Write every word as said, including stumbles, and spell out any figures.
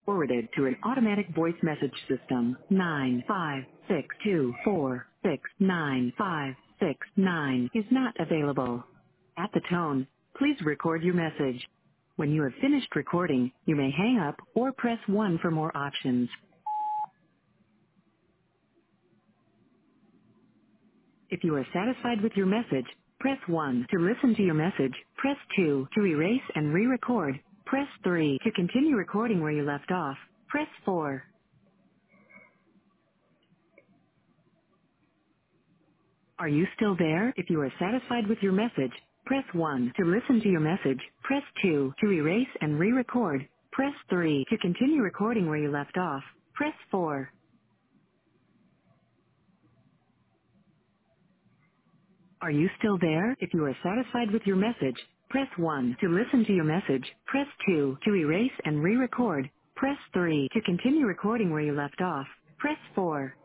forwarded to an automatic voice message system. Nine five six two four six nine five six nine is not available. At the tone, please record your message. When you have finished recording, you may hang up or press one for more options. If you are satisfied with your message, press one. To listen to your message, press two. To erase and re-record, press three. To continue recording where you left off, press four. Are you still there? If you are satisfied with your message, press one. To listen to your message, press two. To erase and re-record, press three. To continue recording where you left off, press four. Are you still there? If you are satisfied with your message, press one. To listen to your message, press two. To erase and re-record, press three. To continue recording where you left off, press four.